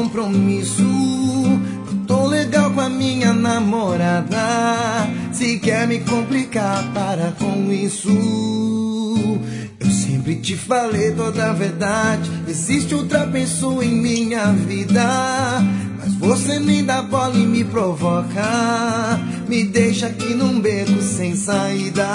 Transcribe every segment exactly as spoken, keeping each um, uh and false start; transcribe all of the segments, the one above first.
compromisso. Eu tô legal com a minha namorada. Se quer me complicar, para com isso. Eu sempre te falei toda a verdade. Existe outra pessoa em minha vida, mas você me dá bola e me provoca. Me deixa aqui num beco sem saída.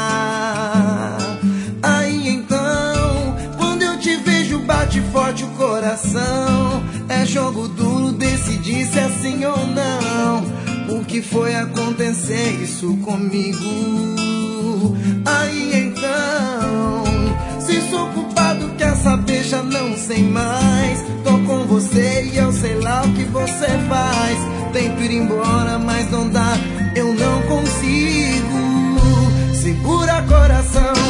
Aí então, quando eu te vejo, bate forte o coração. É jogo duro decidir se é sim ou não. O que foi acontecer isso comigo? Aí então, se sou culpado, quer saber, já não sei mais. Tô com você e eu sei lá o que você faz. Tento ir embora, mas não dá, eu não consigo. Segura coração,